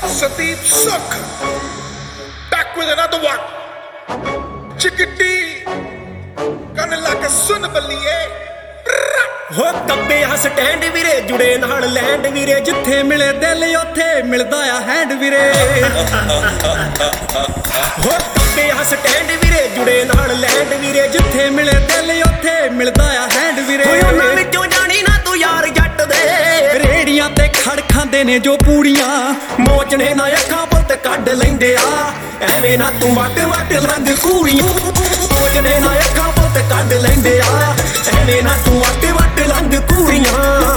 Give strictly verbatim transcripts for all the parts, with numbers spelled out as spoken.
Sandeep Sukh, back with another one. Chickadee, gonna like a son of a liye. ਹੋ ਕੱਬੇ ਆ stand ਵੀਰੇ ਜੁੜੇ ਨਾਲ ਲੈਂਡ ਵੀਰੇ ਜਿੱਥੇ ਮਿਲੇ ਦਿਲ ਉੱਥੇ ਮਿਲਦਾ ਆ ਹੈਂਡ ਵੀਰੇ ਹੋ ਕੱਬੇ ਆ ਸਟੈਂਡ ਵੀਰੇ ਜੁੜੇ ਨਾਲ ਲੈਂਡ ਵੀਰੇ ਜਿੱਥੇ ਮਿਲੇ ਦਿਲ ਉੱਥੇ ਮਿਲਦਾ ਆ ਹੈਂਡ ਵੀਰੇ ਉਹਨਾਂ ਵਿੱਚੋਂ ਜਾਣੀ ਨਾ ਤੂੰ ਯਾਰ ਜੱਟ ਦੇ ਰੇੜੀਆਂ ਤੇ ਖੜ ਖਾਂਦੇ ਨੇ ਜੋ ਪੂੜੀਆਂ ਮੋਚਣੇ ਨਾ ਅੱਖਾਂ ਪੁੱਤ ਕੱਢ ਲੈਂਦੇ ਆ ਐਵੇਂ ਨਾ ਤੂੰ ਵੱਟ ਵੱਟ ਲੰਘ ਕੂੜੀਆਂ ਮੋਚਣੇ ਨਾ ਅੱਖਾਂ ਪੁੱਤ ਕੱਢ ਲੈਂਦੇ ਆ ਐਵੇਂ ਨਾ ਤੂੰ ਵੱਟ ਵੱਟ ਲੰਘ ਕੂੜੀਆਂ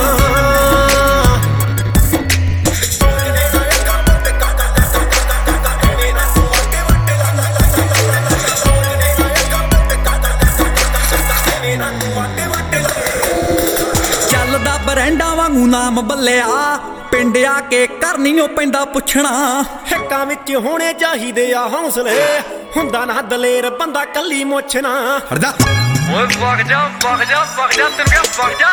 ਚੱਲਦਾ ਬਰੈਂਡਾਂ ਵਾਂਗੂ ਨਾਮ ਬੱਲਿਆ ਪਿੰਡ ਆ ਕੇ ਕਰਨੀਓ ਪੈਂਦਾ ਪੁੱਛਣਾ ਹਿੱਕਾਂ ਵਿੱਚ ਹੋਣੇ ਚਾਹੀਦੇ ਆ ਹੌਸਲੇ ਹੁੰਦਾ ਨਾ ਦਲੇਰ ਬੰਦਾ ਕੱਲੀ ਮੋਛਣਾ ਹਰਦਾ ਓਏ ਵਗ ਜਾ ਵਗ ਜਾ ਵਗ ਜਾ ਤੈਨੂੰ ਕਿਹਾ ਵਗ ਜਾ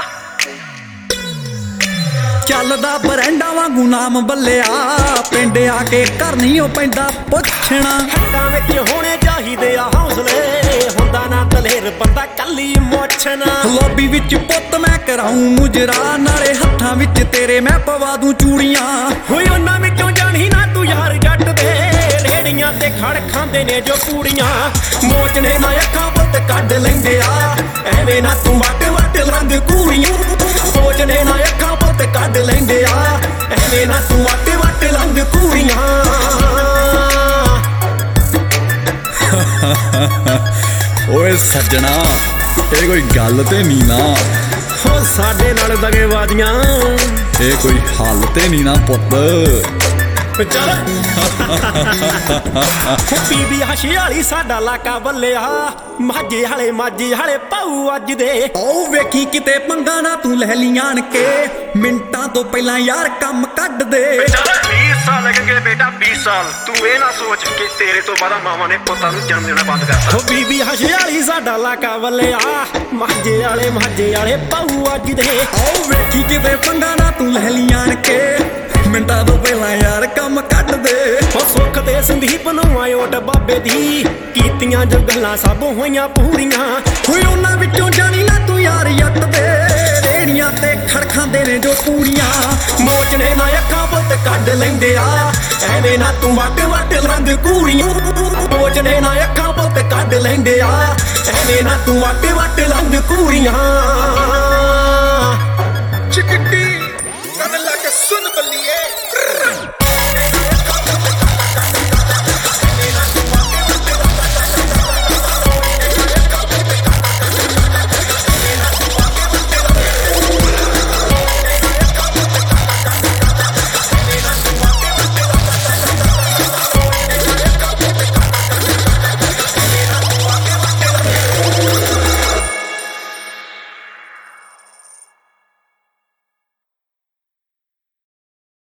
ਚੱਲਦਾ ਬਰੈਂਡਾਂ ਵਾਂਗੂ ਨਾਮ ਬੱਲਿਆ ਪਿੰਡ ਆ ਕੇ ਕਰਨੀਓ ਪੈਂਦਾ ਪੁੱਛਣਾ ਹਿੱਕਾਂ ਵਿੱਚ ਹੋਣੇ ਚਾਹੀਦੇ ਆ ਹੌਸਲੇ ਹੁੰਦਾ ਨਾ ਦਲੇਰ ਬੰਦਾ ਕੱਲੀ ਮੋਛਣਾ ਲੋਬੀ ਵਿੱਚ ਪੁੱਤ ਮੈਂ ਕਰਾਉਂ ਮੁਜਰਾ ਨਾਲੇ ਹੱਥਾਂ ਵਿੱਚ ਤੇਰੇ ਮੈਂ ਪਵਾ ਦੂੰ ਚੂੜੀਆਂ ਹੋਏ ਉਹਨਾਂ ਵਿੱਚੋਂ ਜਾਣੀ ਨਾ ਤੂੰ ਯਾਰ ਜੱਟ ਦੇ ਰੇੜੀਆਂ ਤੇ ਖੜ ਖਾਂਦੇ ਨੇ ਜੋ ਕੂੜੀਆਂ ਮੋਚਣੇ ਨਾ ਅੱਖਾਂ ਪੁੱਤ ਕੱਢ ਲੈਂਦੇ ਆ ਐਵੇਂ ਨਾ ਤੂੰ ਵੱਟ ਵੱਟ ਲੰਘ ਕੂੜੀਆਂ ਮੋਚਣੇ ਨਾ ਅੱਖਾਂ ਪੁੱਤ ਕੱਢ ਲੈਂਦੇ ਆ ਐਵੇਂ ਨਾ ਤੂੰ ਵੱਟ ਵੱਟ ਲੰਘ ਕੂੜੀਆਂ ਓਏ ਸੱਜਣਾ ਇਹ ਕੋਈ ਗੱਲ ਤੇ ਨਹੀਂ ਨਾ ਹੋ ਸਾਡੇ ਨਾਲ ਦਗੇਬਾਜ਼ੀਆਂ ਇਹ ਕੋਈ ਹੱਲ ਤੇ ਨਹੀਂ ਨਾ ਪੁੱਤ ਚੱਲ ਬੀਬੀ ਹਸ਼ੀ ਵਾਲੀ ਸਾਡਾ ਇਲਾਕਾ ਬੱਲਿਆ ਮਾਝੇ ਵਾਲੇ ਮਾਝੇ ਵਾਲੇ ਪਾਉ ਅੱਜ ਦੇ ਉਹ ਵੇਖੀ ਕਿਤੇ ਪੰਗਾ ਨਾ ਤੂੰ ਲੈ ਲੀਆਂ ਕੇ ਮਿੰਟਾਂ ਤੋਂ ਪਹਿਲਾਂ ਯਾਰ ਕੰਮ ਕੱਢ ਦੇ ਵੀਹ ਸਾਲ ਲੱਗਣਗੇ ਬੇਟਾ ਵੀਹ ਸਾਲ ਤੂੰ ਇਹ ਨਾ ਸੋਚ ਕਿ ਤੇਰੇ ਤੋਂ ਬਾਅਦ ਮਾਵਾਂ ਨੇ ਪੁੱਤਾਂ ਨੂੰ ਜਨਮ ਦੇਣਾ ਬੰਦ ਕਰਤਾ ਉਹ ਬੀਬੀ ਹਸ਼ੀ ਵਾਲੀ ਸਾਡਾ ਇਲਾਕਾ ਬੱਲਿਆ ਮਾਝੇ ਵਾਲੇ ਮਾਝੇ ਵਾਲੇ ਪਾਉ ਅੱਜ ਦੇ ਉਹ ਵੇਖੀ ਕਿਤੇ ਪੰਗਾ ਨਾ ਤੂੰ ਲੈ ਲੀਆਂ ਕੇ ਮਿੰਟਾਂ ਤੋਂ ਪਹਿਲਾਂ ਯਾਰ ਕੰਮ ਕੱਢ ਦੇ ਉਹ ਸੁੱਖ ਤੇ ਸੰਦੀਪ ਨੂੰ ਆਇਓਟ ਬਾਬੇ ਦੀ ਕੀਤੀਆਂ ਜੋ ਗੱਲਾਂ ਸਭ ਹੋਈਆਂ ਪੂਰੀਆਂ ਹੋਏ ਉਹਨਾਂ ਵਿੱਚੋਂ ਜਾਣੀ ਨਾ ਤੂੰ ਯਾਰ ਜੱਟ ਦੇ ਰੇੜੀਆਂ ਤੇ ਖੜ ਖਾਂਦੇ ਨੇ ਜੋ ਪੂਰੀਆਂ ਮੋਚਣੇ ਨਾ ਅੱਖਾਂ ਪੁੱਤ ਕੱਢ ਲੈਂਦੇ ਆ ਐਵੇਂ ਨਾ ਤੂੰ ਵੱਟ ਵੱਟ ਲੰਘ ਕੂੜੀਆਂ ਮੋਚਣੇ ਨਾ ਅੱਖਾਂ ਪੁੱਤ ਕੱਢ ਲੈਂਦੇ ਆ ਐਵੇਂ ਨਾ ਤੂੰ ਵੱਟ ਵੱਟ ਲੰਘ ਕੂੜੀਆਂ Chickadee.